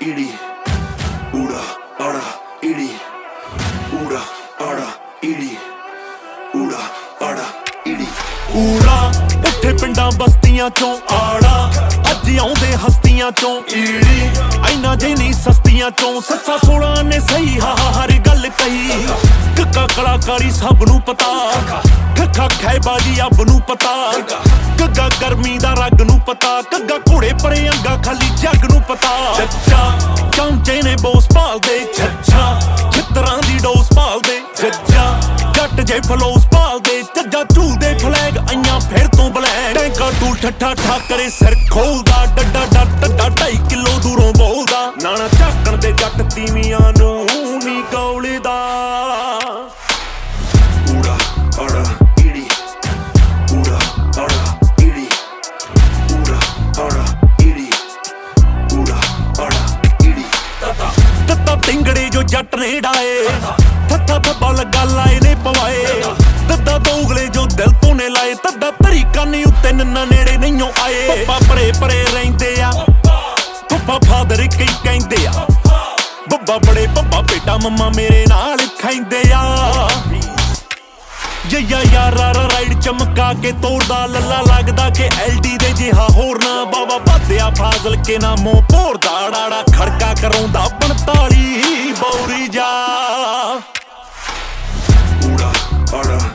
iడి ਊੜਾ ਆੜਾ iడి ਊੜਾ ਆੜਾ iడి ਊੜਾ ਆੜਾ iడి ਊੜਾ ਉੱਠੇ ਪਿੰਡਾਂ ਬਸਤੀਆਂ ਚੋਂ ਆੜਾ ਅੱਜ ਆਉਂਦੇ ਹਸਤੀਆਂ ਚੋਂ ਈੜੀ ਐਨਾ ਜੇ ਨਹੀਂ ਸਸਤੀਆਂ ਚੋਂ ਸੱਸਾ 16 ਨੇ ਸਹੀ ਹਾ ਹਰ ਗੱਲ ਕਹੀ ਕੱਕਾ ਕਲਾਕਾਰੀ ਸਭ ਨੂੰ ਪਤਾ ਖੱਖਾ ਖੈਬਾਜੀ ਅੱਬ ਨੂੰ ਪਤਾ ਗੱਗਾ ਗਰਮੀ ਦਾ ਰੱਗ ਨੂੰ ਪਤਾ ਗੱਗਾ ਘੋੜੇ ਪਰੇ ਅੰਗਾ ਖਾਲੀ ਜੱਗ ਨੂੰ ਪਤਾ ਚੱਚਾ ਚਮਚੇ ਨੇ ਬੋਸ ਭਾਲਦੇ ਛੱਛਾ ਛਿੱਤਰਾਂ ਦੀ ਡੋਸ ਭਾਲਦੇ ਜੱਜਾ ਜੱਟ ਜੇ ਫਲੋਸ ਭਾਲਦੇ ਚੱਜਾ ਝੂਲਦੇ ਫਲੈਗ ਆਈਆਂ ਫਿਰ ਤੋਂ ਬਲੈਕ ਟੈਂਕਾ ਟੂਲ ਠੱਠਾ ਠਾਕਰੇ ਸਿਰ ਖੋਲਦਾ ਡੱਡਾ ਡੱਡਾ 2.5 ਕਿਲੋ ਦੂਰੋਂ ਬੋਲਦਾ ਨਾਣਾ ਝਾਕਣ ਦੇ ਜੱਟ ਤੀਵੀਆਂ ਨੂੰ ਨੀ ਗੌਲਦਾ ਊੜਾ ਆੜਾ iడి ਊੜਾ ਆੜਾ iడి ਊੜਾ ਆੜਾ iడి ਊੜਾ ਆੜਾ iడి ਤੱਤਾ ਤਿੰਗੜੇ ਜੋ ਜੱਟ ਨੇ ਡਾਏ ਥੱਥਾ ਥੱਬਾ ਲੱਗਾ ਲਾਏ ਨੇ ਪਵਾਏ ਦੱਦਾ ਦੋਗਲੇ ਜੋ ਦਿਲ ਤੋਂ ਨੇ ਲਾਏ ਤੱਦਾ ਧਰੀ ਕਾਨੀ ਉੱਤੇ ਨੰਨਾ ਨੇੜੇ ਨਹੀਂਓ ਆਏ ਪੱਪਾ ਪਰੇ ਪਰੇ ਰਹਿੰਦੇ ਆ ਪੱਪਾ ਫਾਦਰ ਕਈ ਕਹਿੰਦੇ ਆ ਬੱਬਾ ਬੜੇ ਪੱਪਾ ਬੇਟਾ ਮੰਮਾ ਮੇਰੇ ਨਾਲ ਖਾਂਦੇ ਆ ਯਾ ਯਾਰਾ ਰਾਈਡ ਚਮਕਾ ਕੇ ਤੋੜਦਾ ਲੱਲਾ ਲੱਗਦਾ ਕਿ ਐਲਡੀ ਦੇ ਜਿਹਾ ਹੋਰ ਨਾ ਬਾਬਾ ਬਾਦਿਆ ਫਾਜ਼ਲ ਕੇ ਨਾਮੋਂ ਭੋਰਦਾ ਡਾੜਾ ਖੜਕਾ ਕਰਾਉਂਦਾ 45 ਬੌਰੀ ਜਾ ਊੜਾ ਆੜਾ